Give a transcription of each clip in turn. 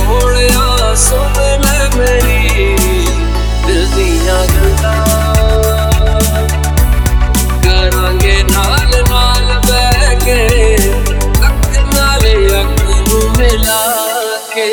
सोहणिया सुन ले मेरी दिल दियां गल्लां, करांगे नाल नाल बैठ के अख नाल अख नूं मिला के।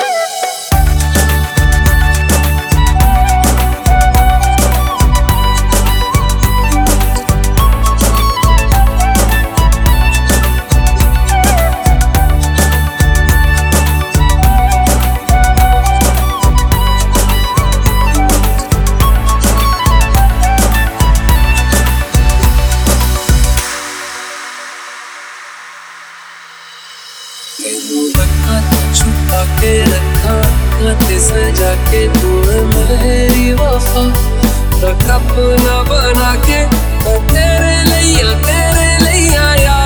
छुपा के रखा ते सजा के तू मेरी वफा, रख अपना बना के तेरे लिया